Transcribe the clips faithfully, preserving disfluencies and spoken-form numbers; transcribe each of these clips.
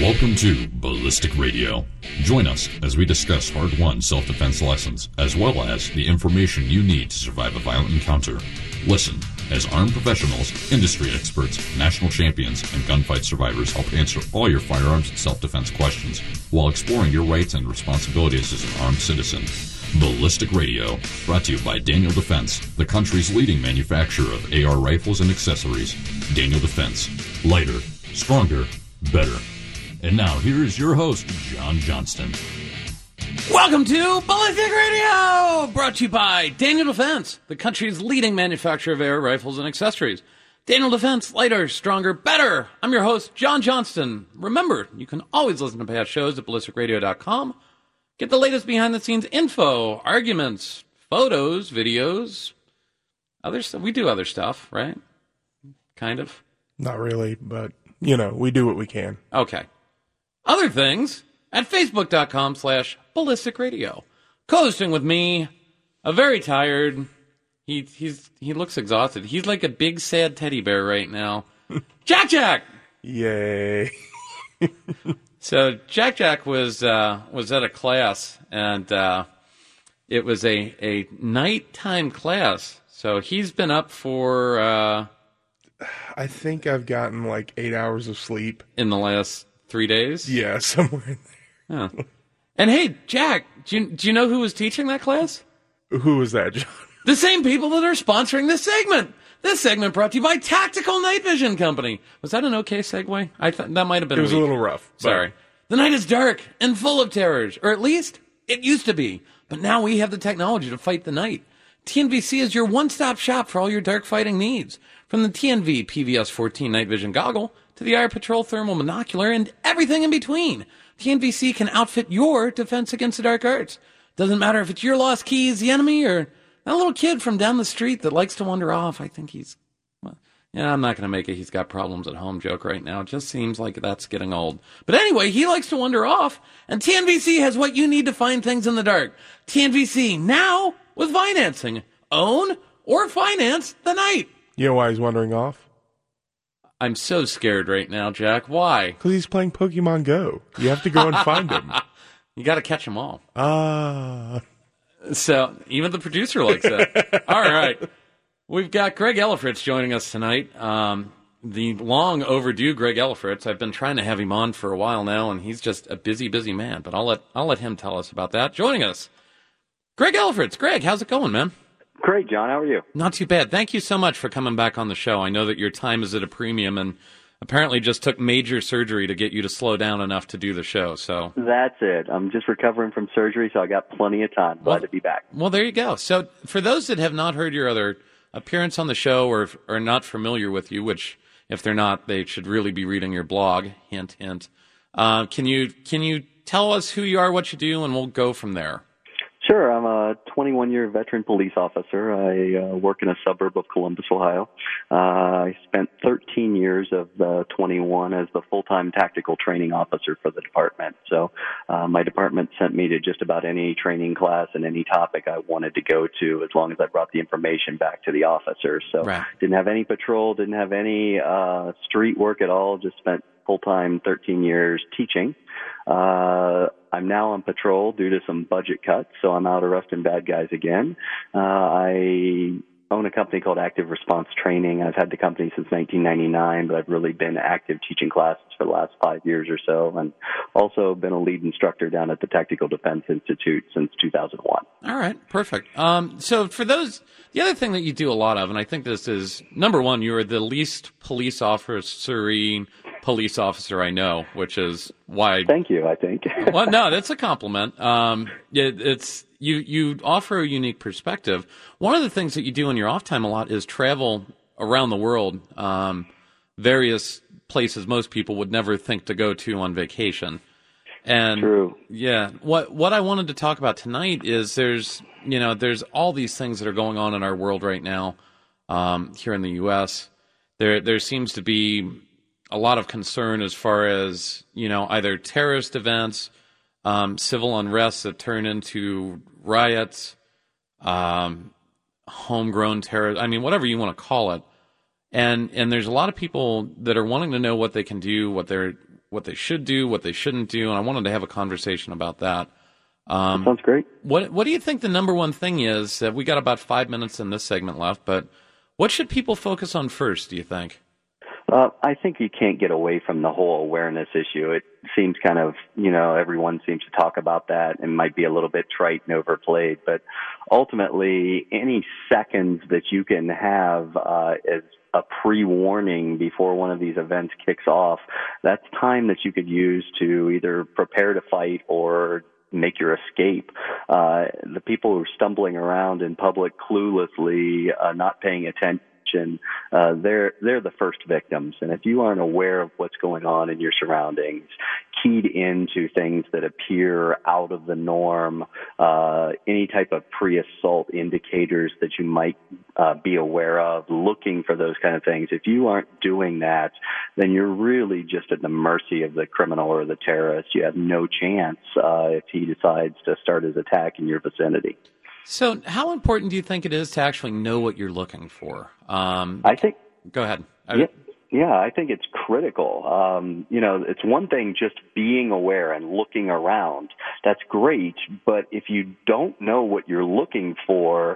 Welcome to Ballistic Radio. Join us as we discuss hard-won self-defense lessons, as well as the information you need to survive a violent encounter. Listen as armed professionals, industry experts, national champions, and gunfight survivors help answer all your firearms and self-defense questions while exploring your rights and responsibilities as an armed citizen. Ballistic Radio, brought to you by Daniel Defense, the country's leading manufacturer of A R rifles and accessories. Daniel Defense. Lighter, stronger, better. And now, here is your host, John Johnston. Welcome to Ballistic Radio, brought to you by Daniel Defense, the country's leading manufacturer of air rifles and accessories. Daniel Defense, lighter, stronger, better. I'm your host, John Johnston. Remember, you can always listen to past shows at ballistic radio dot com. Get the latest behind-the-scenes info, arguments, photos, videos, other stuff. We do other stuff, right? Kind of. Not really, but, you know, we do what we can. Okay. Other things at facebook dot com slash ballistic radio. Co-hosting with me, a very tired, he he's he looks exhausted. He's like a big sad teddy bear right now. Jack Jack! Yay. So Jack Jack was uh, was at a class, and uh, it was a, a nighttime class. So he's been up for... Uh, I think I've gotten like eight hours of sleep. In the last... Three days? Yeah, somewhere in there. Oh. And hey, Jack, do you, do you know who was teaching that class? Who was that, John? The same people that are sponsoring this segment. This segment brought to you by Tactical Night Vision Company. Was that an okay segue? I thought that might have been It was weak. a little rough. Sorry. The night is dark and full of terrors, or at least it used to be. But now we have the technology to fight the night. T N V C is your one-stop shop for all your dark fighting needs. From the T N V P V S fourteen Night Vision Goggle to the Air Patrol Thermal Monocular and everything in between. T N V C can outfit your defense against the dark arts. Doesn't matter if it's your lost keys, the enemy, or that little kid from down the street that likes to wander off. I think he's... Well, yeah, I'm not going to make a he's got problems at home joke right now. It just seems like that's getting old. But anyway, he likes to wander off, and T N V C has what you need to find things in the dark. T N V C, now with financing. Own or finance the night. You know why he's wandering off? I'm so scared right now, Jack. Why? Because he's playing Pokemon Go. You have to go and find him. You got to catch them all. Ah. Uh, so even the producer likes that. All right. We've got Greg Ellifritz joining us tonight. Um, the long overdue Greg Ellifritz. I've been trying to have him on for a while now, and he's just a busy, busy man. But I'll let I'll let him tell us about that. Joining us, Greg Ellifritz. Greg, how's it going, man? Great, John. How are you? Not too bad. Thank you so much for coming back on the show. I know that your time is at a premium and apparently just took major surgery to get you to slow down enough to do the show. So that's it. I'm just recovering from surgery, so I got plenty of time. Glad well, to be back. Well, there you go. So for those that have not heard your other appearance on the show or are not familiar with you, which if they're not, they should really be reading your blog. Hint, hint. Uh, can you can you tell us who you are, what you do, and we'll go from there. Sure. I'm a twenty-one-year veteran police officer. I uh, work in a suburb of Columbus, Ohio. Uh, I spent thirteen years of the twenty-one as the full-time tactical training officer for the department. So uh, my department sent me to just about any training class and any topic I wanted to go to as long as I brought the information back to the officers. So right. Didn't have any patrol, didn't have any uh, street work at all, just spent full-time thirteen years teaching. Uh, I'm now on patrol due to some budget cuts, so I'm out arresting bad guys again. Uh, I own a company called Active Response Training. I've had the company since nineteen ninety-nine, but I've really been active teaching classes for the last five years or so, and also been a lead instructor down at the Tactical Defense Institute since two thousand one. All right, perfect. Um, so for those, the other thing that you do a lot of, and I think this is, number one, you are the least police officer-y police officer I know, which is why. Thank you. I think. Well, no, that's a compliment. Um, it, it's you. You offer a unique perspective. One of the things that you do in your off time a lot is travel around the world, um, various places most people would never think to go to on vacation. And True. Yeah, what what I wanted to talk about tonight is there's you know there's all these things that are going on in our world right now, um, here in the U S. There there seems to be a lot of concern as far as, you know, either terrorist events, um, civil unrest that turn into riots, um, homegrown terror. I mean, whatever you want to call it. And and there's a lot of people that are wanting to know what they can do, what they're what they should do, what they shouldn't do, and I wanted to have a conversation about that. Um, that sounds great. What What do you think the number one thing is? Uh, we got about five minutes in this segment left, but what should people focus on first, do you think? Uh, I think you can't get away from the whole awareness issue. It seems kind of, you know, everyone seems to talk about that and might be a little bit trite and overplayed, but ultimately any seconds that you can have uh, as a pre-warning before one of these events kicks off, that's time that you could use to either prepare to fight or make your escape. Uh, the people who are stumbling around in public cluelessly, uh, not paying attention, uh, they're they're the first victims. And if you aren't aware of what's going on in your surroundings, keyed into things that appear out of the norm, uh, any type of pre-assault indicators that you might uh, be aware of, looking for those kind of things, if you aren't doing that, then you're really just at the mercy of the criminal or the terrorist. You have no chance uh, if he decides to start his attack in your vicinity. So how important do you think it is to actually know what you're looking for? Um, I think. Go ahead. Yeah, yeah, I think it's critical. Um, you know, it's one thing just being aware and looking around. That's great. But if you don't know what you're looking for,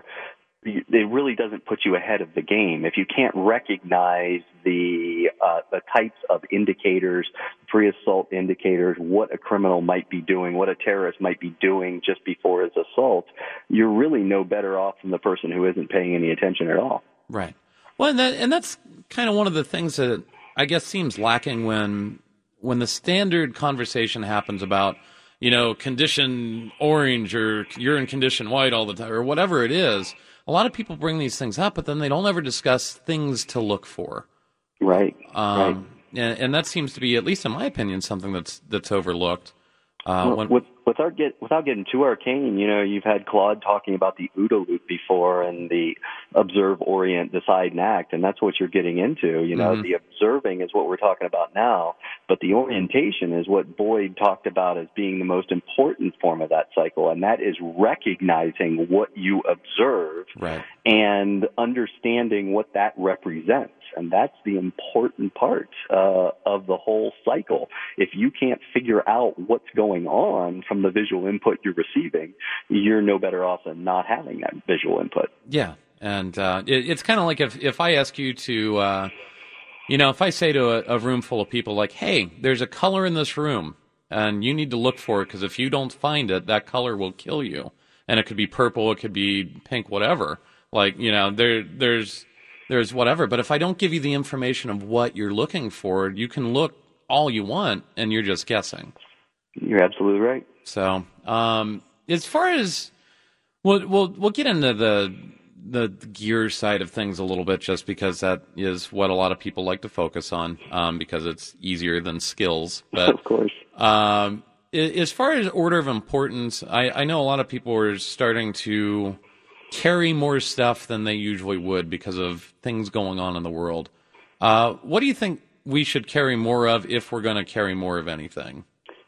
it really doesn't put you ahead of the game. If you can't recognize the uh, the types of indicators, pre-assault indicators, what a criminal might be doing, what a terrorist might be doing just before his assault, you're really no better off than the person who isn't paying any attention at all. Right. Well, and, that, and that's kind of one of the things that I guess seems lacking when when the standard conversation happens about, you know, condition orange or you're in condition white all the time or whatever it is. A lot of people bring these things up, but then they don't ever discuss things to look for. Right. Um, right. And, and that seems to be, at least in my opinion, something that's that's overlooked. Uh, well, when, with, without get without getting too arcane, you know, you've had Claude talking about the OODA loop before and the observe, orient, decide, and act, and that's what you're getting into. You know, mm-hmm. The observing is what we're talking about now, but the orientation is what Boyd talked about as being the most important form of that cycle, and that is recognizing what you observe right. and understanding what that represents. And that's the important part uh, of the whole cycle. If you can't figure out what's going on from the visual input you're receiving, you're no better off than not having that visual input. Yeah, and uh, it, it's kind of like if, if I ask you to, uh, you know, if I say to a, a room full of people like, hey, there's a color in this room, and you need to look for it, because if you don't find it, that color will kill you. And it could be purple, it could be pink, whatever. Like, you know, there there's... There's whatever, but if I don't give you the information of what you're looking for, you can look all you want, and you're just guessing. You're absolutely right. So, um, as far as we'll we'll we'll get into the the gear side of things a little bit, just because that is what a lot of people like to focus on, um, because it's easier than skills. But of course, um, as far as order of importance, I, I know a lot of people are starting to carry more stuff than they usually would because of things going on in the world. Uh, what do you think we should carry more of if we're going to carry more of anything?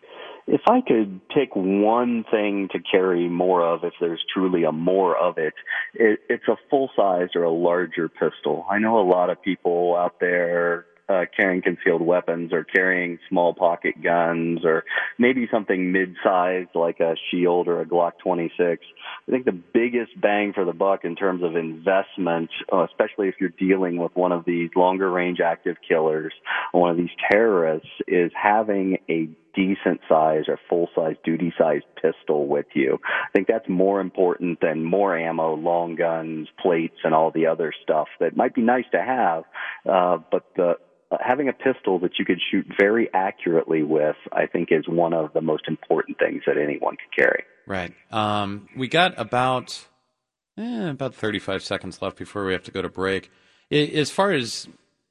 If I could pick one thing to carry more of, if there's truly a more of it, it it's a full-size or a larger pistol. I know a lot of people out there Uh, carrying concealed weapons or carrying small pocket guns or maybe something mid-sized like a Shield or a Glock twenty-six. I think the biggest bang for the buck in terms of investment, uh, especially if you're dealing with one of these longer-range active killers or one of these terrorists, is having a decent size or full-size duty-size pistol with you. I think that's more important than more ammo, long guns, plates, and all the other stuff that might be nice to have, uh, but the Uh, having a pistol that you could shoot very accurately with, I think, is one of the most important things that anyone could carry. Right. Um, we got about eh, about thirty-five seconds left before we have to go to break. I, as far as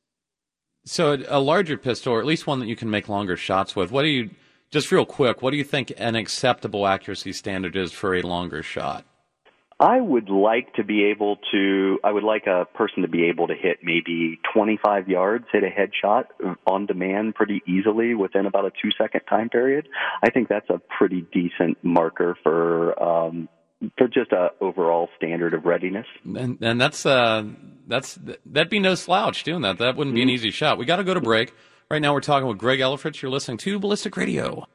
so, a larger pistol, or at least one that you can make longer shots with. What do you, just real quick, what do you think an acceptable accuracy standard is for a longer shot? I would like to be able to, I would like a person to be able to hit maybe twenty-five yards, hit a headshot on demand pretty easily within about a two second time period. I think that's a pretty decent marker for, um, for just a overall standard of readiness. And, and that's, uh, that's, that'd be no slouch doing that. That wouldn't be an easy shot. We got to go to break. Right now we're talking with Greg Ellifritz. You're listening to Ballistic Radio.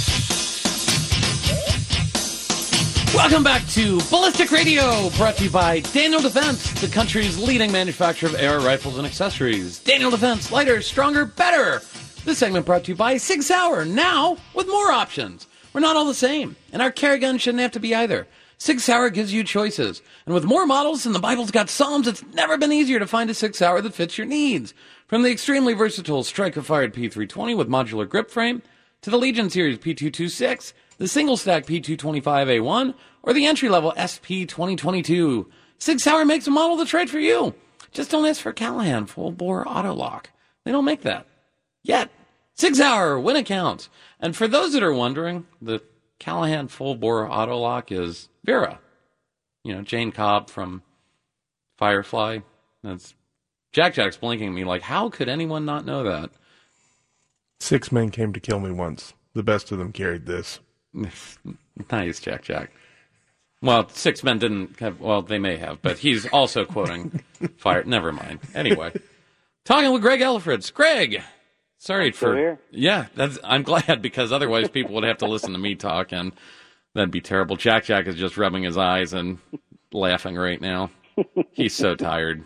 Welcome back to Ballistic Radio, brought to you by Daniel Defense, the country's leading manufacturer of air rifles and accessories. Daniel Defense, lighter, stronger, better. This segment brought to you by Sig Sauer, now with more options. We're not all the same, and our carry gun shouldn't have to be either. Sig Sauer gives you choices, and with more models than the Bible's got Psalms, it's never been easier to find a Sig Sauer that fits your needs. From the extremely versatile Striker-fired P three twenty with modular grip frame, to the Legion Series P two twenty-six, the single-stack P two twenty-five A one, or the entry-level S P twenty twenty-two. Sig Sauer makes a model that's right for you. Just don't ask for Callahan full-bore auto lock. They don't make that. Yet. Sig Sauer, when it counts. And for those that are wondering, the Callahan full-bore auto lock is Vera. You know, Jane Cobb from Firefly. That's Jack Jack's blinking at me like, how could anyone not know that? Six men came to kill me once. The best of them carried this. Nice, Jack Jack. Well, six men didn't have, well, they may have, but he's also quoting Fire. Never mind. Anyway, talking with Greg Ellifritz. Greg, sorry for, here? yeah, that's, I'm glad, because otherwise people would have to listen to me talk, and that'd be terrible. Jack Jack is just rubbing his eyes and laughing right now. He's so tired.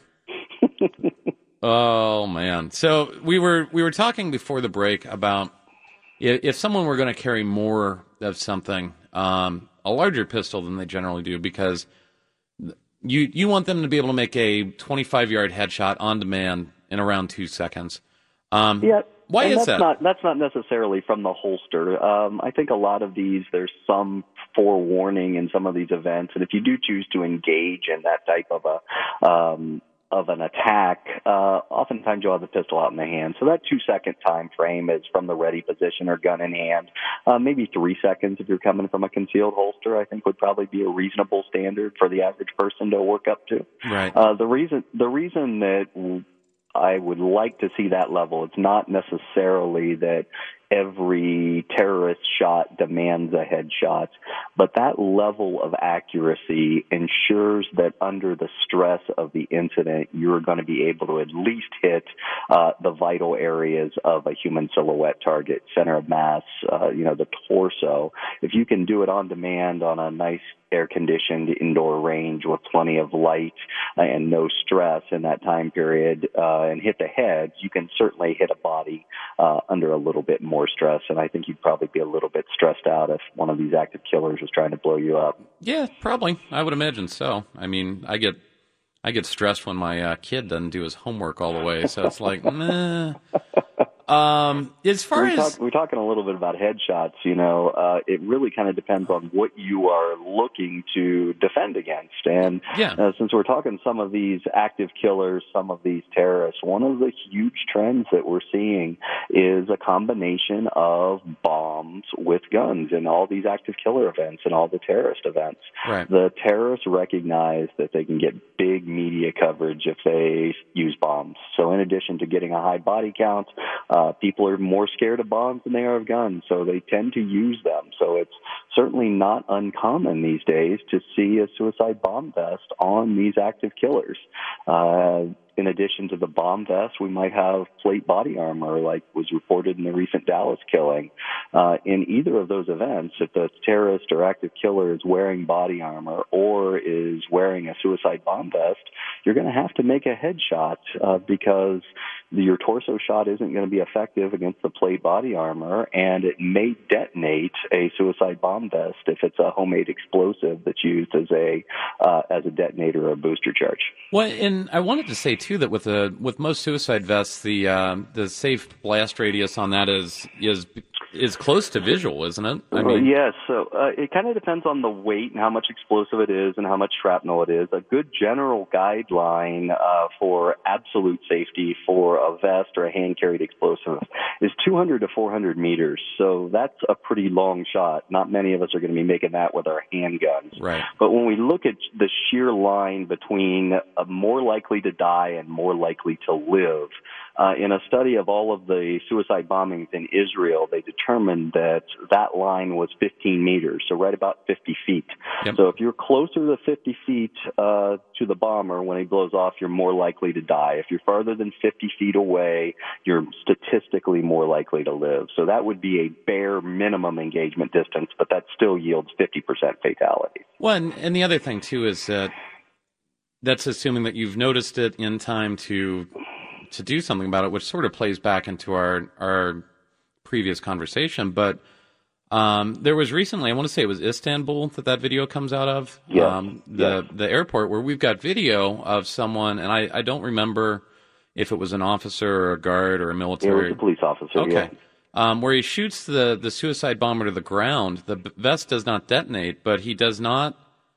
Oh man! So we were we were talking before the break about if, if someone were going to carry more of something, um, a larger pistol than they generally do, because you you want them to be able to make a twenty-five yard headshot on demand in around two seconds. Um, yeah. Why and is that's that? Not, that's not necessarily from the holster. Um, I think a lot of these, there's some forewarning in some of these events, and if you do choose to engage in that type of a um, of an attack, uh, oftentimes you'll have the pistol out in the hand. So that two-second time frame is from the ready position or gun in hand. Uh, maybe three seconds if you're coming from a concealed holster, I think would probably be a reasonable standard for the average person to work up to. Right. Uh, the reason the reason that I would like to see that level, it's not necessarily that every terrorist shot demands a headshot, but that level of accuracy ensures that under the stress of the incident, you're going to be able to at least hit uh, the vital areas of a human silhouette target, center of mass, uh, you know, the torso. If you can do it on demand on a nice air-conditioned indoor range with plenty of light and no stress in that time period, uh, and hit the heads, you can certainly hit a body uh, under a little bit more stress, and I think you'd probably be a little bit stressed out if one of these active killers was trying to blow you up. Yeah, probably. I would imagine so. I mean, I get I get stressed when my uh, kid doesn't do his homework all the way, so it's like, meh. Um, as far we're as talk, we're talking a little bit about headshots, you know, uh, it really kind of depends on what you are looking to defend against. And yeah. uh, since we're talking some of these active killers, some of these terrorists, one of the huge trends that we're seeing is a combination of bombs with guns in all these active killer events and all the terrorist events. Right. The terrorists recognize that they can get big media coverage if they use bombs. So in addition to getting a high body count, Uh, people are more scared of bombs than they are of guns, so they tend to use them. So it's certainly not uncommon these days to see a suicide bomb vest on these active killers. Uh, in addition to the bomb vest, we might have plate body armor, like was reported in the recent Dallas killing. Uh, in either of those events, if the terrorist or active killer is wearing body armor or is wearing a suicide bomb vest, you're going to have to make a headshot uh, because your torso shot isn't going to be effective against the plate body armor, and it may detonate a suicide bomb vest if it's a homemade explosive that's used as a uh, as a detonator or a booster charge. Well, and I wanted to say too that with the with most suicide vests, the uh, the safe blast radius on that is is is close to visual, isn't it? I mean, yes. So uh, it kind of depends on the weight and how much explosive it is and how much shrapnel it is. A good general guideline uh, for absolute safety for a vest or a hand-carried explosive is two hundred to four hundred meters. So that's a pretty long shot. Not many of us are going to be making that with our handguns. Right. But when we look at the sheer line between uh, more likely to die and more likely to live, Uh, in a study of all of the suicide bombings in Israel, they determined that that line was fifteen meters, so right about fifty feet. Yep. So if you're closer to fifty feet uh, to the bomber when he blows off, you're more likely to die. If you're farther than fifty feet away, you're statistically more likely to live. So that would be a bare minimum engagement distance, but that still yields fifty percent fatality. Well, and, and the other thing, too, is that that's assuming that you've noticed it in time to to do something about it, which sort of plays back into our our previous conversation. But um, there was recently, I want to say it was Istanbul that that video comes out of, yeah. um, the yeah. the airport, where we've got video of someone, and I, I don't remember if it was an officer or a guard or a military. It was a police officer, okay. yeah. Um, where he shoots the, the suicide bomber to the ground. The vest does not detonate, but he does not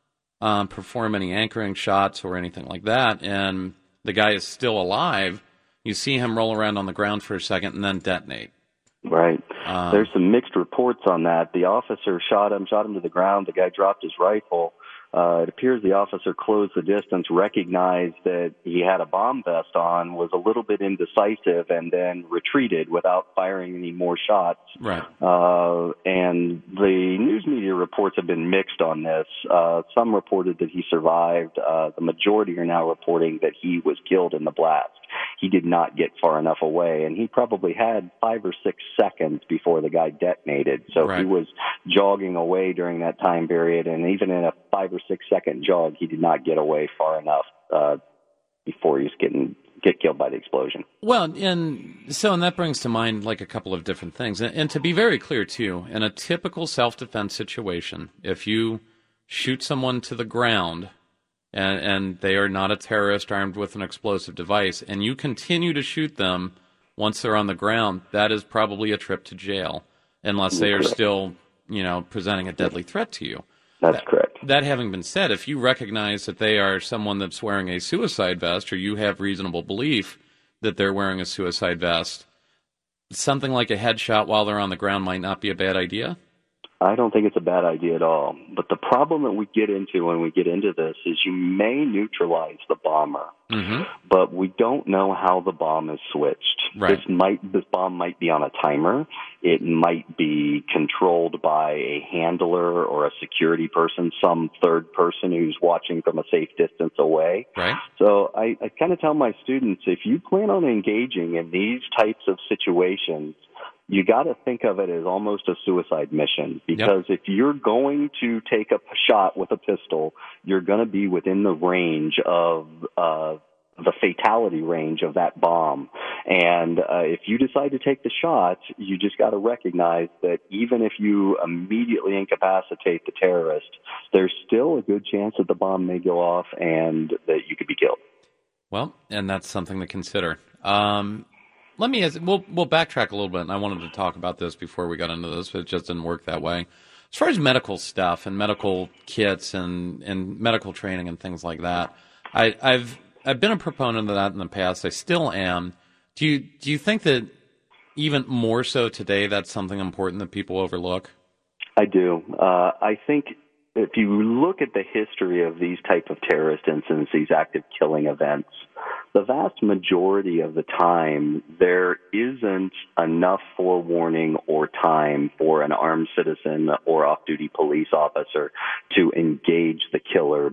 um, perform any anchoring shots or anything like that, and the guy is still alive. You see him roll around on the ground for a second and then detonate. Right. Um, There's some mixed reports on that. The officer shot him, shot him to the ground. The guy dropped his rifle. Uh, it appears the officer closed the distance, recognized that he had a bomb vest on, was a little bit indecisive, and then retreated without firing any more shots. Right. Uh, and the news media reports have been mixed on this. Uh, some reported that he survived. Uh, the majority are now reporting that he was killed in the blast. He did not get far enough away, and he probably had five or six seconds before the guy detonated. So right. he was jogging away during that time period, and even in a five or six second jog, he did not get away far enough uh, before he was getting get killed by the explosion. Well, and so, and that brings to mind like a couple of different things. And, and to be very clear, too, in a typical self-defense situation, if you shoot someone to the ground and, and they are not a terrorist armed with an explosive device, and you continue to shoot them once they're on the ground, that is probably a trip to jail, unless they are correct. still, you know, presenting a deadly threat to you. That's that, correct. That having been said, if you recognize that they are someone that's wearing a suicide vest, or you have reasonable belief that they're wearing a suicide vest, something like a headshot while they're on the ground might not be a bad idea? I don't think it's a bad idea at all. But the problem that we get into when we get into this is you may neutralize the bomber, mm-hmm. but we don't know how the bomb is switched. Right. This might this bomb might be on a timer. It might be controlled by a handler or a security person, some third person who's watching from a safe distance away. Right. So I, I kind of tell my students, if you plan on engaging in these types of situations, you got to think of it as almost a suicide mission, because yep. if you're going to take a shot with a pistol, you're going to be within the range of uh, the fatality range of that bomb. And uh, if you decide to take the shot, you just got to recognize that even if you immediately incapacitate the terrorist, there's still a good chance that the bomb may go off and that you could be killed. Well, and that's something to consider. Um Let me ask, we'll, we'll backtrack a little bit, and I wanted to talk about this before we got into this, but it just didn't work that way. As far as medical stuff and medical kits and, and medical training and things like that, I, I've I've been a proponent of that in the past. I still am. Do you do you think that even more so today, that's something important that people overlook? I do. Uh, I think if you look at the history of these type of terrorist incidents, these active killing events, the vast majority of the time, there isn't enough forewarning or time for an armed citizen or off-duty police officer to engage the killer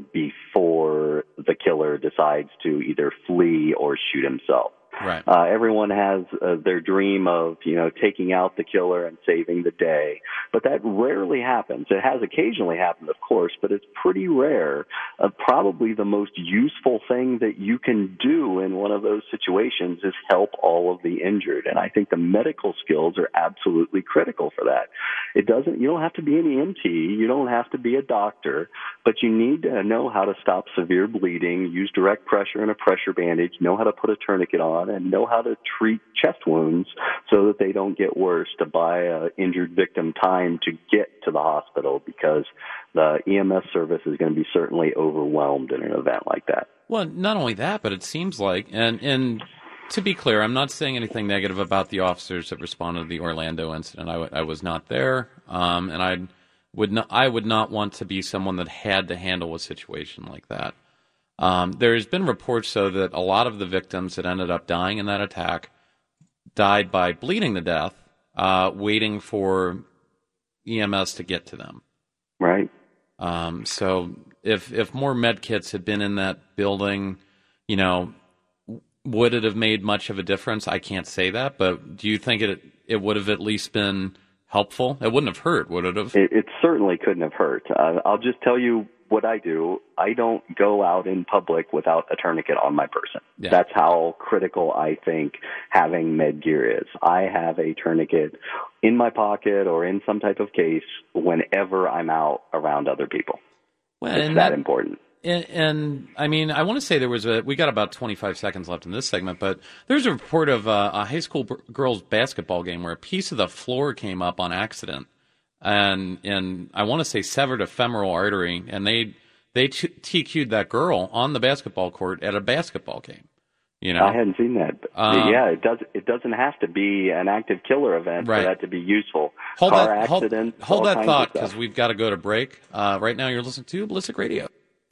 before the killer decides to either flee or shoot himself. Right. Uh, everyone has uh, their dream of, you know, taking out the killer and saving the day, but that rarely happens. It has occasionally happened, of course, but it's pretty rare. Uh, probably the most useful thing that you can do in one of those situations is help all of the injured, and I think the medical skills are absolutely critical for that. It doesn't. You don't have to be an E M T. You don't have to be a doctor, but you need to know how to stop severe bleeding, use direct pressure and a pressure bandage, know how to put a tourniquet on, and know how to treat chest wounds so that they don't get worse, to buy an injured victim time to get to the hospital, because the E M S service is going to be certainly overwhelmed in an event like that. Well, not only that, but it seems like, and, and to be clear, I'm not saying anything negative about the officers that responded to the Orlando incident. I, w- I was not there, um, and I would not, I would not want to be someone that had to handle a situation like that. Um, there's been reports, though, that a lot of the victims that ended up dying in that attack died by bleeding to death, uh, waiting for E M S to get to them. Right. Um, so if if more med kits had been in that building, you know, would it have made much of a difference? I can't say that, but do you think it it would have at least been helpful? It wouldn't have hurt, would it have? It, it certainly couldn't have hurt. Uh, I'll just tell you what I do. I don't go out in public without a tourniquet on my person. Yeah. That's how critical I think having med gear is. I have a tourniquet in my pocket or in some type of case whenever I'm out around other people. Well, it's and that, that important. And, and I mean, I want to say there was a, we got about twenty-five seconds left in this segment, but there's a report of a, a high school b- girls basketball game where a piece of the floor came up on accident and, and I want to say severed a femoral artery, and they, they T Q'd that girl on the basketball court at a basketball game. You know, I hadn't seen that. But um, yeah, it does. It doesn't have to be an active killer event right. for that to be useful. Hold Car that, accidents, hold, hold all that kinds thought, of stuff. because we've got to go to break. Uh, right now, you're listening to Ballistic Radio.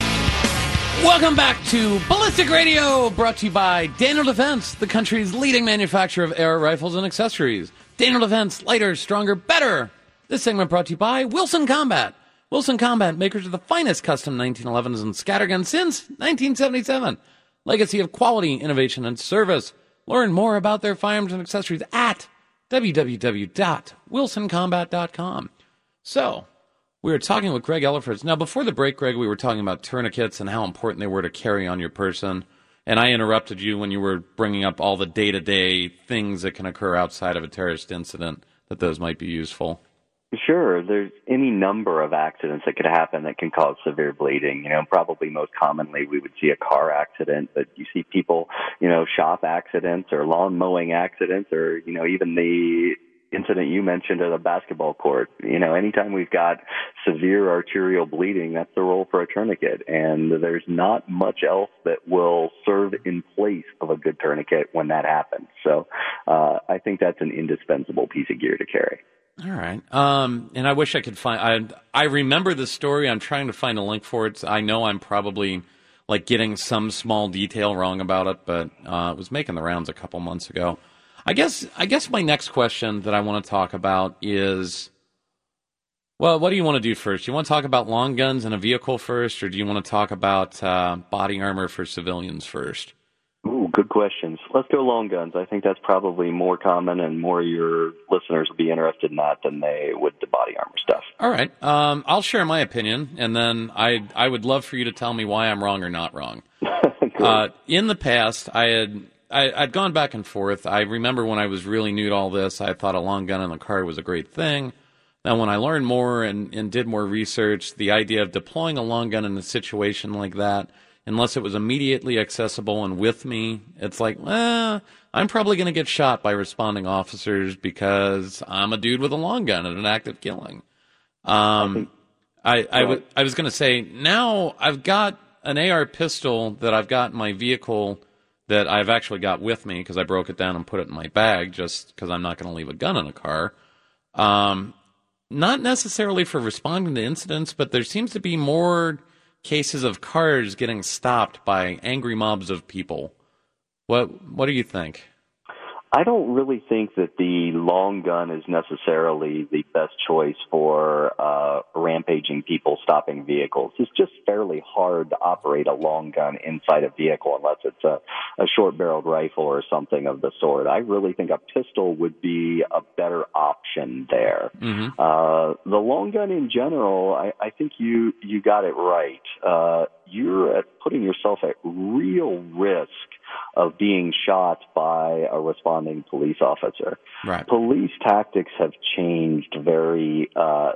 Welcome back to Ballistic Radio, brought to you by Daniel Defense, the country's leading manufacturer of air rifles and accessories. Daniel Defense, lighter, stronger, better. This segment brought to you by Wilson Combat. Wilson Combat, makers of the finest custom nineteen elevens and scatterguns since nineteen seventy-seven. Legacy of quality, innovation, and service. Learn more about their firearms and accessories at w w w dot wilson combat dot com. So, we were talking with Greg Ellerfritz. Now, before the break, Greg, we were talking about tourniquets and how important they were to carry on your person. And I interrupted you when you were bringing up all the day-to-day things that can occur outside of a terrorist incident, that those might be useful. Sure. There's any number of accidents that could happen that can cause severe bleeding. You know, probably most commonly we would see a car accident, but you see people, you know, shop accidents or lawn mowing accidents or, you know, even the incident you mentioned at a basketball court. You know, anytime we've got severe arterial bleeding, that's the role for a tourniquet. And there's not much else that will serve in place of a good tourniquet when that happens. So uh, I think that's an indispensable piece of gear to carry. All right. Um, and I wish I could find, I, I remember the story. I'm trying to find a link for it. I know I'm probably like getting some small detail wrong about it, but uh, it was making the rounds a couple months ago. I guess I guess my next question that I want to talk about is, well, what do you want to do first? Do you want to talk about long guns in a vehicle first, or do you want to talk about uh, body armor for civilians first? Ooh, good questions. Let's go long guns. I think that's probably more common and more your listeners will be interested in that than they would the body armor stuff. All right. Um, I'll share my opinion, and then I I would love for you to tell me why I'm wrong or not wrong. uh, in the past, I had... I, I'd gone back and forth. I remember when I was really new to all this, I thought a long gun in the car was a great thing. Then when I learned more and, and did more research, the idea of deploying a long gun in a situation like that, unless it was immediately accessible and with me, it's like, well, I'm probably going to get shot by responding officers because I'm a dude with a long gun and an active killing. Um, I, I, w- I was going to say, now I've got an A R pistol that I've got in my vehicle that I've actually got with me because I broke it down and put it in my bag just because I'm not going to leave a gun in a car. Um, not necessarily for responding to incidents, but there seems to be more cases of cars getting stopped by angry mobs of people. What What do you think? I don't really think that the long gun is necessarily the best choice for uh, rampaging people stopping vehicles. It's just fairly hard to operate a long gun inside a vehicle unless it's a, a short-barreled rifle or something of the sort. I really think a pistol would be a better option there. Mm-hmm. Uh, the long gun in general, I, I think you, you got it right. Uh, you're at putting yourself at real risk of being shot by a responding police officer. Right. Police tactics have changed very uh,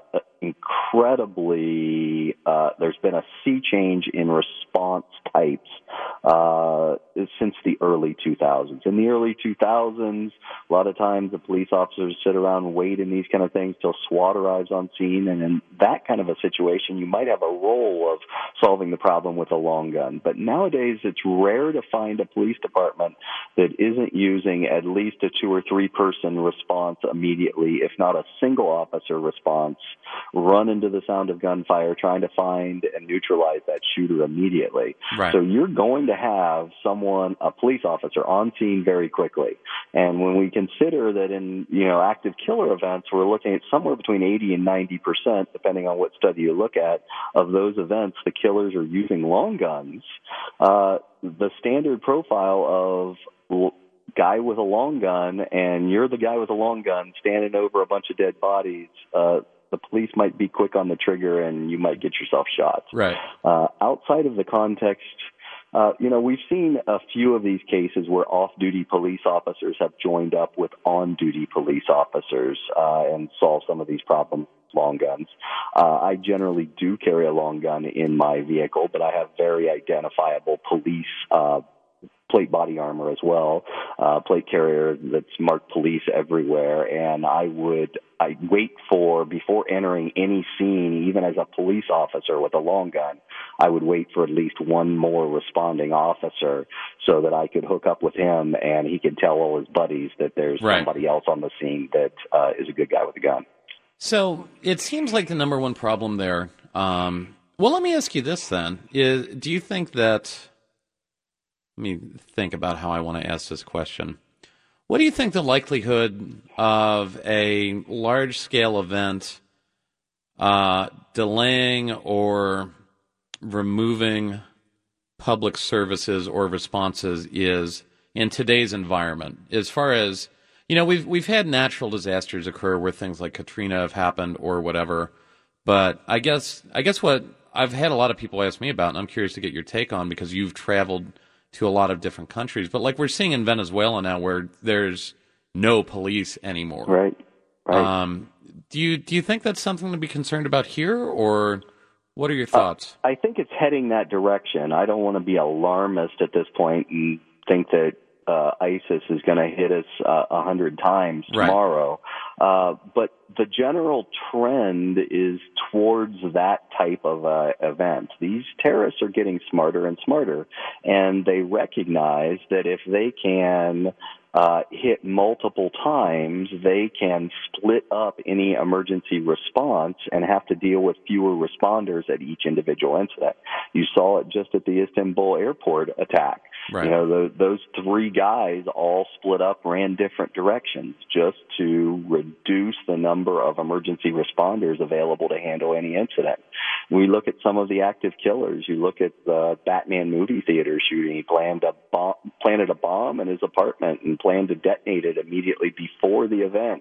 incredibly. Uh, there's been a sea change in response types uh, since the early two thousands. In the early two thousands, a lot of times the police officers sit around and wait in these kind of things till SWAT arrives on scene. And in that kind of a situation, you might have a role of solving the problem with a long gun. But nowadays, it's rare to find a police department that isn't using at least a two or three person response immediately, if not a single officer response, run into the sound of gunfire, trying to find and neutralize that shooter immediately. Right. So you're going to have someone, a police officer, on scene very quickly. And when we consider that in, you know, active killer events, we're looking at somewhere between eighty and ninety percent, depending on what study you look at, of those events, the killers are using long guns. Uh, the standard profile of l- guy with a long gun, and you're the guy with a long gun standing over a bunch of dead bodies, uh, the police might be quick on the trigger and you might get yourself shot. Right. Uh, outside of the context, uh, you know, we've seen a few of these cases where off-duty police officers have joined up with on-duty police officers uh, and solved some of these problems with long guns. Uh, I generally do carry a long gun in my vehicle, but I have very identifiable police uh plate body armor as well, uh, plate carrier that's marked police everywhere. And I would, I wait for, before entering any scene, even as a police officer with a long gun, I would wait for at least one more responding officer so that I could hook up with him and he could tell all his buddies that there's Right. somebody else on the scene that uh, is a good guy with a gun. So it seems like the number one problem there, um, well, let me ask you this then, is, do you think that, let me think about how I want to ask this question. What do you think the likelihood of a large-scale event uh, delaying or removing public services or responses is in today's environment? As far as, you know, we've we've had natural disasters occur where things like Katrina have happened or whatever, but I guess I guess what I've had a lot of people ask me about, and I'm curious to get your take on because you've traveled to a lot of different countries, but like we're seeing in Venezuela now where there's no police anymore. Right. Right. Um, do you do you think that's something to be concerned about here, or what are your thoughts? Uh, I think it's heading that direction. I don't want to be alarmist at this point and think that uh, ISIS is going to hit us uh, a hundred times tomorrow. Right. Uh, but the general trend is towards that type of uh, event. These terrorists are getting smarter and smarter, and they recognize that if they can uh, hit multiple times, they can split up any emergency response and have to deal with fewer responders at each individual incident. You saw it just at the Istanbul airport attack. Right. You know, the, those three guys all split up, ran different directions just to reduce the number of emergency responders available to handle any incident. We look at some of the active killers. You look at the Batman movie theater shooting. He planned a bomb, planted a bomb in his apartment and planned to detonate it immediately before the event.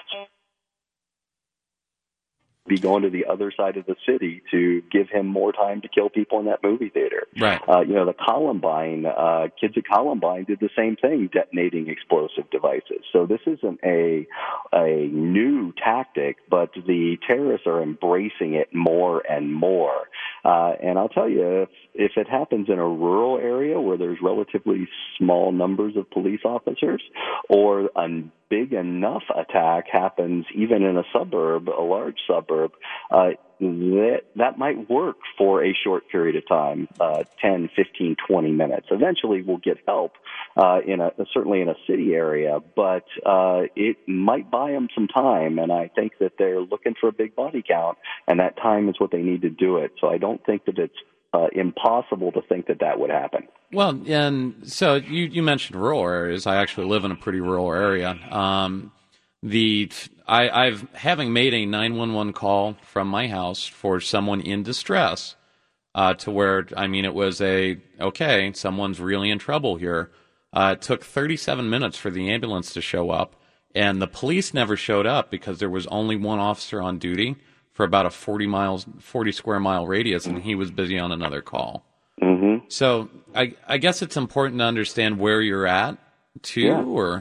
Be going to the other side of the city to give him more time to kill people in that movie theater. Right. Uh, you know, the Columbine, uh, kids at Columbine did the same thing, detonating explosive devices. So this isn't a, a new tactic, but the terrorists are embracing it more and more. Uh, and I'll tell you, if, if it happens in a rural area where there's relatively small numbers of police officers, or a big enough attack happens even in a suburb, a large suburb, uh, that, that might work for a short period of time, uh, ten, fifteen, twenty minutes. Eventually we'll get help, uh, in a, certainly in a city area, but, uh, it might buy them some time. And I think that they're looking for a big body count, and that time is what they need to do it. So I don't think that it's, uh, impossible to think that that would happen. Well, and so you, you mentioned rural areas. I actually live in a pretty rural area. Um, the I, I've having made a nine one one call from my house for someone in distress, uh, to where, I mean, it was a, okay, someone's really in trouble here. Uh, it took thirty-seven minutes for the ambulance to show up, and the police never showed up because there was only one officer on duty for about a forty miles, forty square mile radius, and he was busy on another call. Mm-hmm. So I, I guess it's important to understand where you're at, too, yeah. or...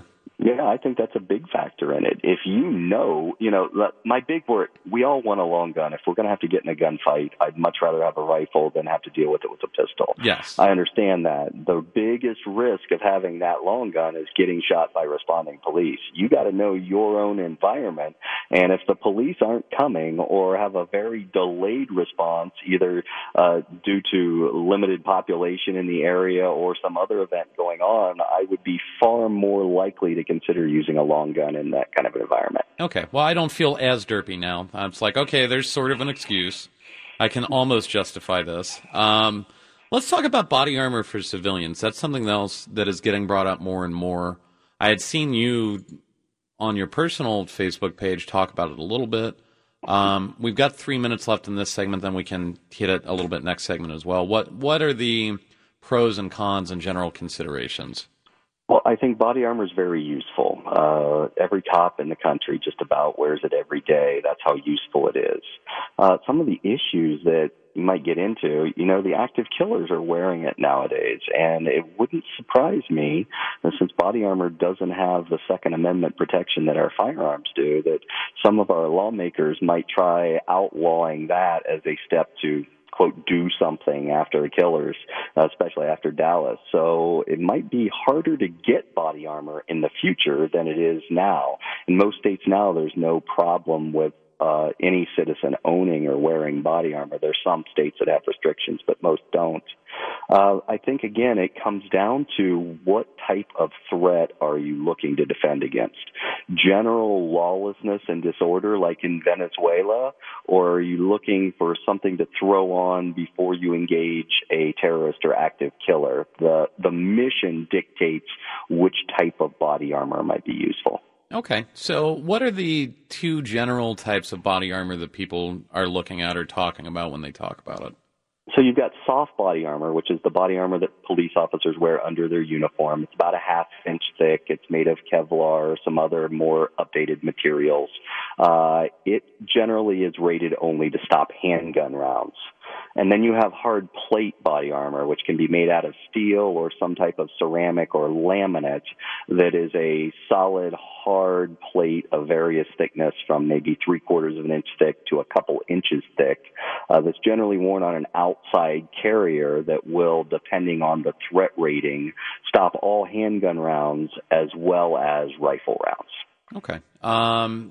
Yeah, I think that's a big factor in it. If you know, you know, my big word, we all want a long gun. If we're going to have to get in a gunfight, I'd much rather have a rifle than have to deal with it with a pistol. Yes. I understand that. The biggest risk of having that long gun is getting shot by responding police. You got to know your own environment. And if the police aren't coming or have a very delayed response, either uh, due to limited population in the area or some other event going on, I would be far more likely to consider using a long gun in that kind of an environment. Okay. Well, I don't feel as derpy now. It's like, okay, there's sort of an excuse. I can almost justify this. Um, let's talk about body armor for civilians. That's something else that is getting brought up more and more. I had seen you on your personal Facebook page talk about it a little bit. Um, we've got three minutes left in this segment, then we can hit it a little bit next segment as well. What What are the pros and cons and general considerations? Well, I think body armor is very useful. Uh, every cop in the country just about wears it every day. That's how useful it is. Uh, some of the issues that you might get into, you know, the active killers are wearing it nowadays, and it wouldn't surprise me, since body armor doesn't have the Second Amendment protection that our firearms do, that some of our lawmakers might try outlawing that as a step to, quote, do something after the killers, uh, especially after Dallas. So it might be harder to get body armor in the future than it is now. In most states now, there's no problem with uh, any citizen owning or wearing body armor. There's some states that have restrictions, but most don't. Uh, I think, again, it comes down to what type of threat are you looking to defend against? General lawlessness and disorder like in Venezuela, or are you looking for something to throw on before you engage a terrorist or active killer? The, the mission dictates which type of body armor might be useful. Okay, so what are the two general types of body armor that people are looking at or talking about when they talk about it? So you've got soft body armor, which is the body armor that police officers wear under their uniform. It's about a half inch thick. It's made of Kevlar or some other more updated materials. Uh, it generally is rated only to stop handgun rounds. And then you have hard plate body armor, which can be made out of steel or some type of ceramic or laminate that is a solid, hard plate of various thickness from maybe three quarters of an inch thick to a couple inches thick, uh, that's generally worn on an outside carrier that will, depending on the threat rating, stop all handgun rounds as well as rifle rounds. Okay. Um,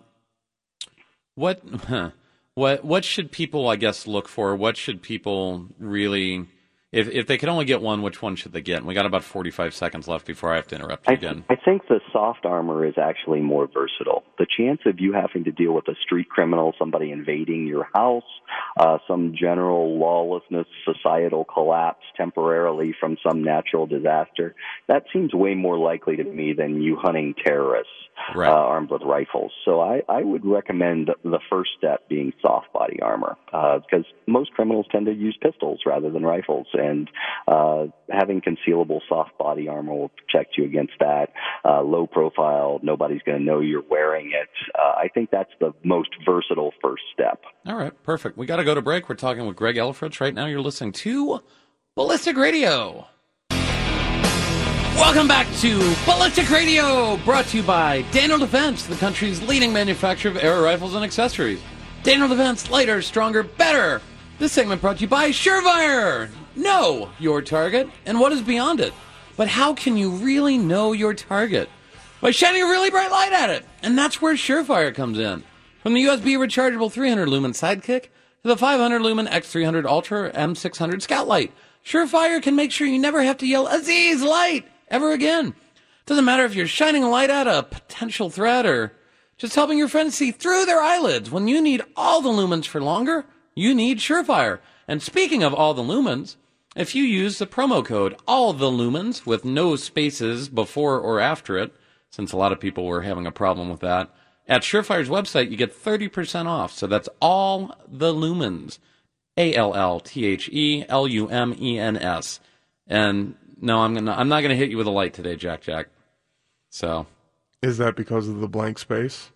what... Huh. What what should people, I guess, look for? What should people really, if if they could only get one, which one should they get? And we got about forty-five seconds left before I have to interrupt you I, again. I think the soft armor is actually more versatile. The chance of you having to deal with a street criminal, somebody invading your house, uh, some general lawlessness, societal collapse temporarily from some natural disaster, that seems way more likely to me than you hunting terrorists. Right. Uh, armed with rifles. So I, I would recommend the first step being soft body armor, uh, because most criminals tend to use pistols rather than rifles, and uh, having concealable soft body armor will protect you against that. Uh, low profile, nobody's going to know you're wearing it. Uh, I think that's the most versatile first step. All right, perfect. We got to go to break. We're talking with Greg Elfrich right now. You're listening to Ballistic Radio. Welcome back to Ballistic Radio, brought to you by Daniel Defense, the country's leading manufacturer of air rifles and accessories. Daniel Defense, lighter, stronger, better. This segment brought to you by Surefire. Know your target and what is beyond it. But how can you really know your target? By shining a really bright light at it. And that's where Surefire comes in. From the U S B rechargeable three hundred lumen Sidekick to the five hundred lumen X three hundred Ultra M six hundred Scout Light, Surefire can make sure you never have to yell, Aziz, light! Ever again. Doesn't matter if you're shining a light at a potential threat or just helping your friends see through their eyelids. When you need all the lumens for longer, you need Surefire. And speaking of all the lumens, if you use the promo code all the lumens with no spaces before or after it, since a lot of people were having a problem with that, at Surefire's website you get thirty percent off. So that's all the lumens. A L L T H E L U M E N S. And no, I'm gonna. I'm not gonna hit you with a light today, Jack. Jack. So, is that because of the blank space?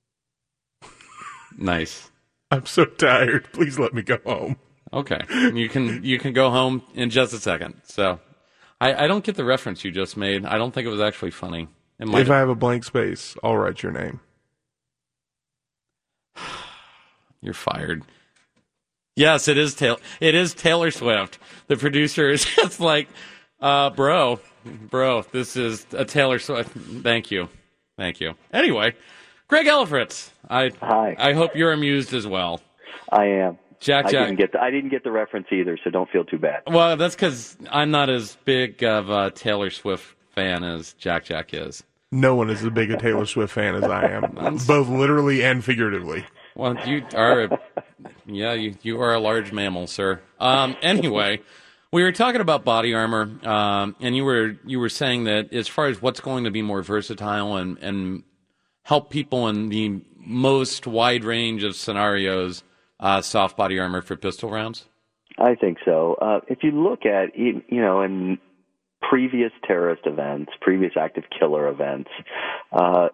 Nice. I'm so tired. Please let me go home. Okay, you can you can go home in just a second. So, I, I don't get the reference you just made. I don't think it was actually funny. It might If I have a blank space, I'll write your name. You're fired. Yes, it is Taylor. It is Taylor Swift. The producer is just like, uh, bro, bro, this is a Taylor Swift. Thank you. Thank you. Anyway, Greg Ellifritz. I, Hi. I hope you're amused as well. I am. Jack, I Jack. didn't get the, I didn't get the reference either, so don't feel too bad. Well, that's because I'm not as big of a Taylor Swift fan as Jack Jack is. No one is as big a Taylor Swift fan as I am, both literally and figuratively. Well, you are, a, yeah, you, you are a large mammal, sir. Um, anyway, we were talking about body armor, um, and you were you were saying that as far as what's going to be more versatile and, and help people in the most wide range of scenarios, uh, soft body armor for pistol rounds? I think so. Uh, if you look at, you know, in previous terrorist events, previous active killer events, uh,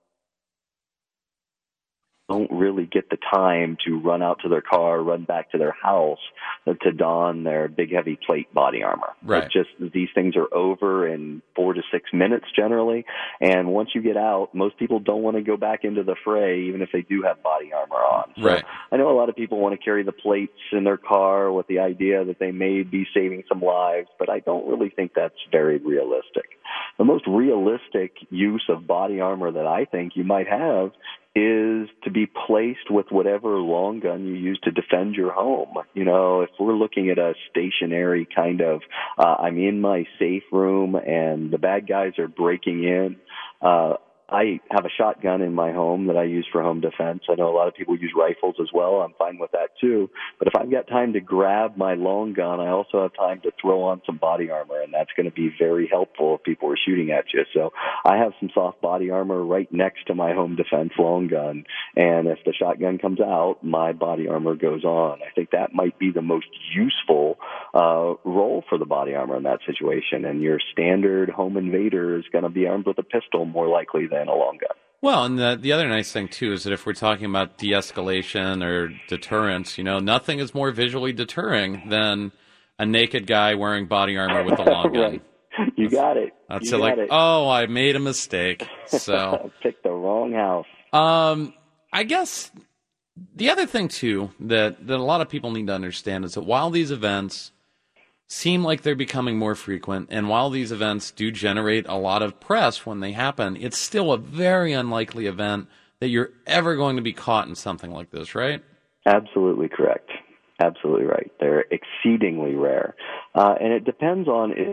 don't really get the time to run out to their car, run back to their house to don their big heavy plate body armor. Right. It's just these things are over in four to six minutes generally. And once you get out, most people don't want to go back into the fray, even if they do have body armor on. So right. I know a lot of people want to carry the plates in their car with the idea that they may be saving some lives, but I don't really think that's very realistic. The most realistic use of body armor that I think you might have is to be placed with whatever long gun you use to defend your home. You know, if we're looking at a stationary kind of, uh, I'm in my safe room and the bad guys are breaking in, uh, I have a shotgun in my home that I use for home defense. I know a lot of people use rifles as well. I'm fine with that too. But if I've got time to grab my long gun, I also have time to throw on some body armor, and that's going to be very helpful if people are shooting at you. So I have some soft body armor right next to my home defense long gun, and if the shotgun comes out, my body armor goes on. I think that might be the most useful uh, role for the body armor in that situation, and your standard home invader is going to be armed with a pistol more likely than a long gun. Well, and the, the other nice thing, too, is that if we're talking about de-escalation or deterrence, you know, nothing is more visually deterring than a naked guy wearing body armor with a long gun. Right. You that's, got it. That's you it, like, it. oh, I made a mistake. So picked the wrong house. Um, I guess the other thing, too, that, that a lot of people need to understand is that while these events seem like they're becoming more frequent, and while these events do generate a lot of press when they happen, it's still a very unlikely event that you're ever going to be caught in something like this, right? Absolutely correct. Absolutely right. They're exceedingly rare. Uh, and it depends on it.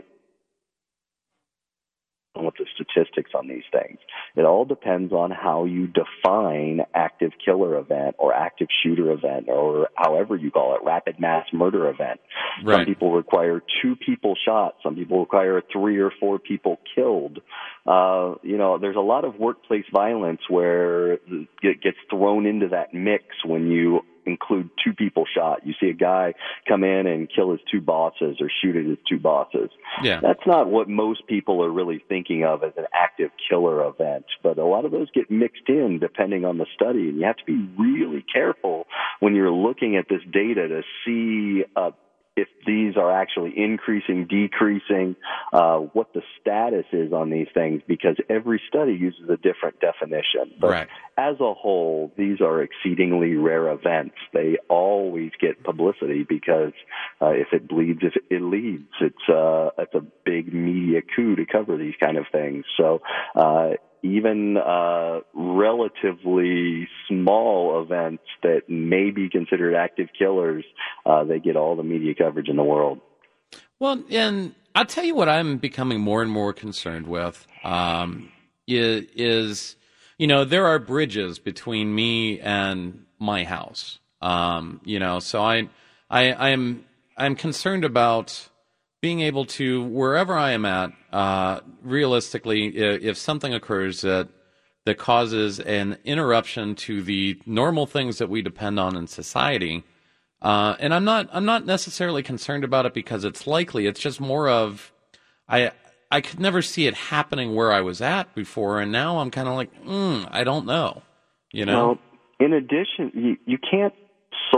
What the statistics on these things. It all depends on how you define active killer event or active shooter event or however you call it, rapid mass murder event. Right. Some people require two people shot. Some people require three or four people killed. Uh, you know, there's a lot of workplace violence where it gets thrown into that mix when you include two people shot. You see a guy come in and kill his two bosses or shoot at his two bosses. Yeah. That's not what most people are really thinking of as an active killer event, but a lot of those get mixed in depending on the study, and you have to be really careful when you're looking at this data to see uh, if these are actually increasing, decreasing, uh, what the status is on these things, because every study uses a different definition. But right. as a whole, these are exceedingly rare events. They always get publicity because uh, if it bleeds, if it leads, it's, uh, it's a big media coup to cover these kind of things. So uh, even uh, relatively small events that may be considered active killers, uh, they get all the media coverage in the world. Well, and I'll tell you what I'm becoming more and more concerned with um, is, is, you know, there are bridges between me and my house. Um, you know, so I, I, I'm, I'm concerned about being able to, wherever I am at, uh, realistically, if, if something occurs that that causes an interruption to the normal things that we depend on in society, uh, and I'm not, I'm not necessarily concerned about it because it's likely. It's just more of, I, I could never see it happening where I was at before, and now I'm kind of like, mm, I don't know, you know. Well, in addition, you, you can't solely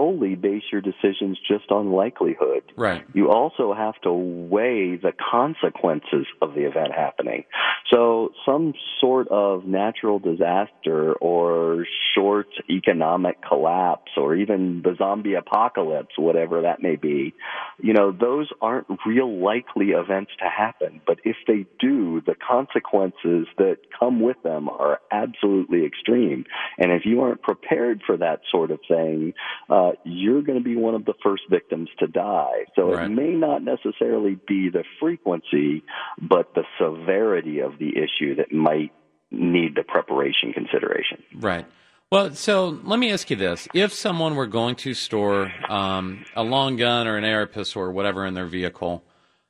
solely base your decisions just on likelihood. Right. You also have to weigh the consequences of the event happening. So some sort of natural disaster or short economic collapse or even the zombie apocalypse, whatever that may be, you know, those aren't real likely events to happen. But if they do, the consequences that come with them are absolutely extreme. And if you aren't prepared for that sort of thing, uh, you're going to be one of the first victims to die. So right. It may not necessarily be the frequency, but the severity of the issue that might need the preparation consideration. Right. Well, so let me ask you this. If someone were going to store um, a long gun or an A R pistol or whatever in their vehicle,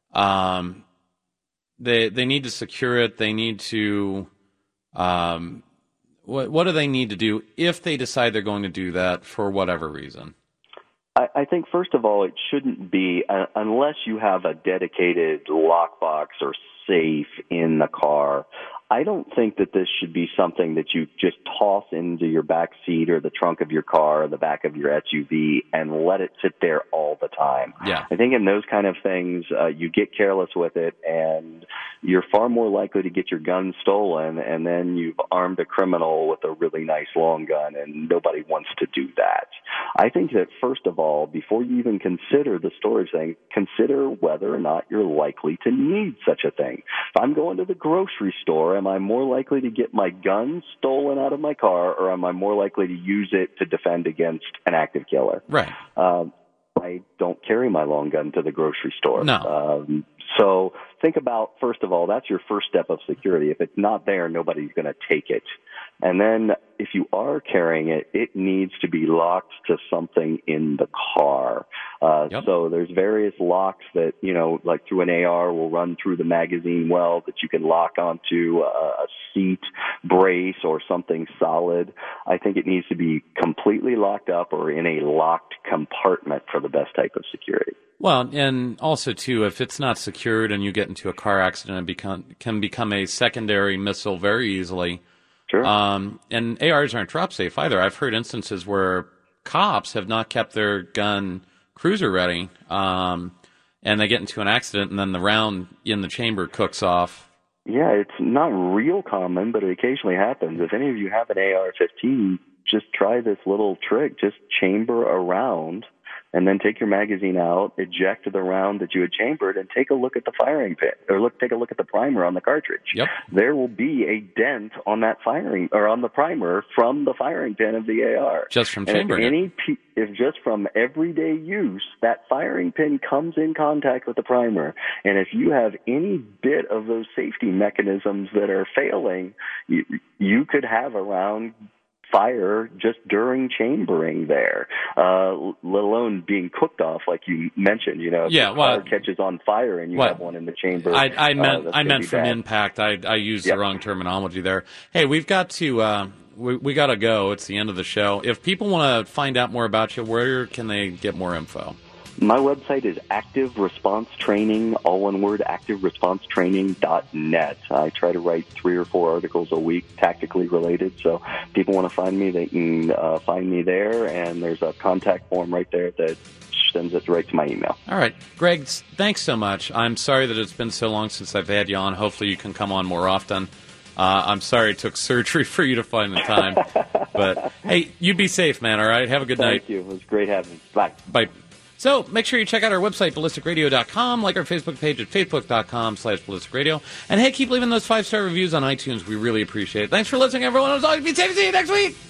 um, they they need to secure it, they need to... Um, what, what do they need to do if they decide they're going to do that for whatever reason? I, I think, first of all, it shouldn't be, uh, unless you have a dedicated lockbox or safe in the car, I don't think that this should be something that you just toss into your back seat or the trunk of your car or the back of your S U V and let it sit there all the time. Yeah. I think in those kind of things, uh, you get careless with it and you're far more likely to get your gun stolen, and then you've armed a criminal with a really nice long gun, and nobody wants to do that. I think that, first of all, before you even consider the storage thing, consider whether or not you're likely to need such a thing. If I'm going to the grocery store, am I more likely to get my gun stolen out of my car, or am I more likely to use it to defend against an active killer? Right. Um, I don't carry my long gun to the grocery store. No. Um, so think about, first of all, that's your first step of security. If it's not there, nobody's going to take it. And then if you are carrying it, it needs to be locked to something in the car. Uh, yep. So there's various locks that, you know, like through an A R will run through the magazine well that you can lock onto a, a seat brace or something solid. I think it needs to be completely locked up or in a locked compartment for the best type of security. Well, and also, too, if it's not secured and you get into a car accident, it become, can become a secondary missile very easily. Sure. Um, and A Rs aren't drop safe either. I've heard instances where cops have not kept their gun cruiser ready, um, and they get into an accident, and then the round in the chamber cooks off. Yeah, it's not real common, but it occasionally happens. If any of you have an A R fifteen, just try this little trick. Just chamber a round, and then take your magazine out, eject the round that you had chambered, and take a look at the firing pin, or look, take a look at the primer on the cartridge. Yep. There will be a dent on that firing, or on the primer from the firing pin of the A R. Just from and chambering if any, if just from everyday use, that firing pin comes in contact with the primer, and if you have any bit of those safety mechanisms that are failing, you, you could have a round fire just during chambering there, uh, let alone being cooked off, like you mentioned. You know, if yeah, the well, car catches on fire and you well, have one in the chamber. I, I meant uh, I meant from bad. impact. I I used yep. the wrong terminology there. Hey, we've got to uh, we we got to go. It's the end of the show. If people want to find out more about you, where can they get more info? My website is Active Response Training, all one word, active response training dot net. I try to write three or four articles a week, tactically related. So if people want to find me, they can uh, find me there, and there's a contact form right there that sends it right to my email. All right. Greg, thanks so much. I'm sorry that it's been so long since I've had you on. Hopefully you can come on more often. Uh, I'm sorry it took surgery for you to find the time. But, hey, you be safe, man, all right? Have a good Thank night. Thank you. It was great having you. Bye. Bye. So make sure you check out our website, ballistic radio dot com, like our Facebook page at facebook dot com slash ballistic radio. And, hey, keep leaving those five-star reviews on iTunes. We really appreciate it. Thanks for listening, everyone. As always, be safe. See you next week.